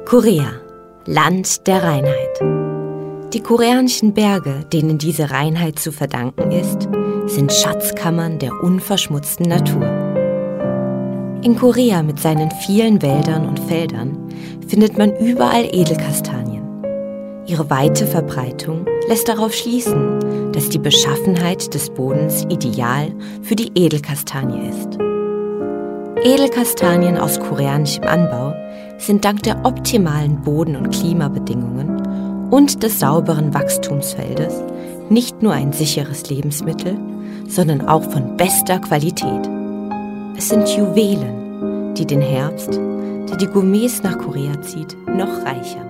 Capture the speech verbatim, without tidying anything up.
Korea, Land der Reinheit. Die koreanischen Berge, denen diese Reinheit zu verdanken ist, sind Schatzkammern der unverschmutzten Natur. In Korea mit seinen vielen Wäldern und Feldern findet man überall Edelkastanien. Ihre weite Verbreitung lässt darauf schließen, dass die Beschaffenheit des Bodens ideal für die Edelkastanie ist. Edelkastanien aus koreanischem Anbau sind dank der optimalen Boden- und Klimabedingungen und des sauberen Wachstumsfeldes nicht nur ein sicheres Lebensmittel, sondern auch von bester Qualität. Es sind Juwelen, die den Herbst, der die Gourmets nach Korea zieht, noch reicher machen.